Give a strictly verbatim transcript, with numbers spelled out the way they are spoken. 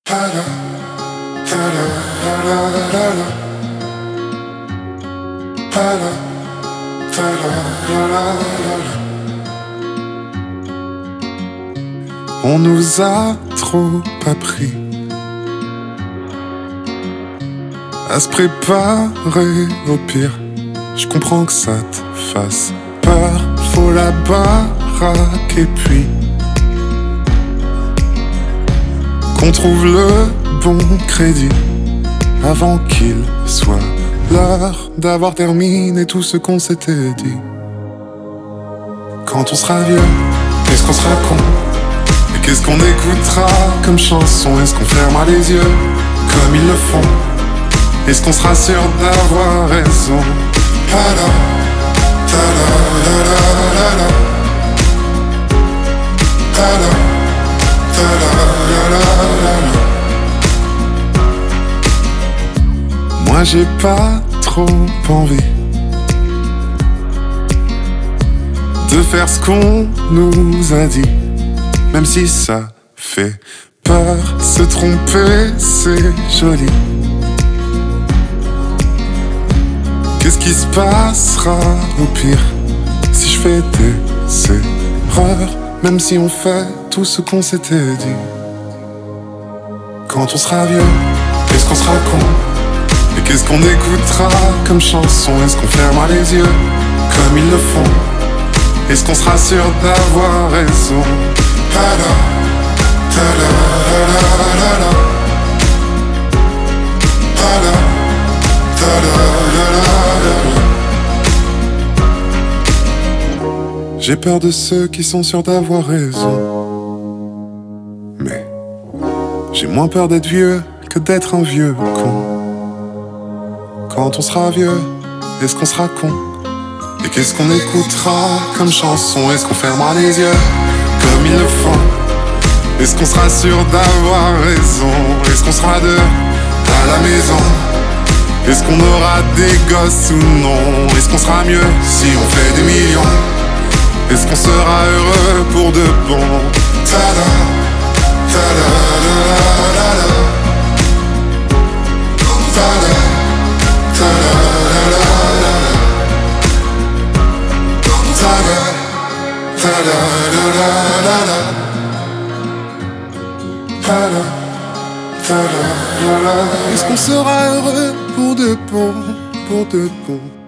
On nous a trop appris à se préparer au pire. Je comprends que ça te fasse peur. Faut la baraque et puis qu'on trouve le bon crédit avant qu'il soit l'heure d'avoir terminé tout ce qu'on s'était dit. Quand on sera vieux, est-ce qu'on sera con? Et qu'est-ce qu'on écoutera comme chanson? Est-ce qu'on fermera les yeux comme ils le font? Est-ce qu'on sera sûr d'avoir raison? Ta-da, ta-da, ta-da, ta-da. Ta-da, ta-da, ta-da, ta-da. Moi j'ai pas trop envie de faire ce qu'on nous a dit, même si ça fait peur. Se tromper c'est joli. Qu'est-ce qui se passera au pire si je fais des erreurs, même si on fait tout ce qu'on s'était dit? Quand on sera vieux, est-ce qu'on sera con? Et qu'est-ce qu'on écoutera comme chanson? Est-ce qu'on fermera les yeux comme ils le font? Est-ce qu'on sera sûr d'avoir raison? Ta-da, ta-da, ta-da, ta-da, ta-da, ta-da. J'ai peur de ceux qui sont sûrs d'avoir raison, mais j'ai moins peur d'être vieux que d'être un vieux con. Quand on sera vieux, est-ce qu'on sera con? Et qu'est-ce qu'on écoutera comme chanson? Est-ce qu'on fermera les yeux comme ils le font? Est-ce qu'on sera sûr d'avoir raison? Est-ce qu'on sera deux à la maison? Est-ce qu'on aura des gosses ou non? Est-ce qu'on sera mieux si on fait des millions? Est-ce qu'on sera heureux pour de bon? Ta-da, ta-da, ta-da, ta-da, ta-da, ta-da. Est-ce qu'on sera heureux pour de bon, pour de bon?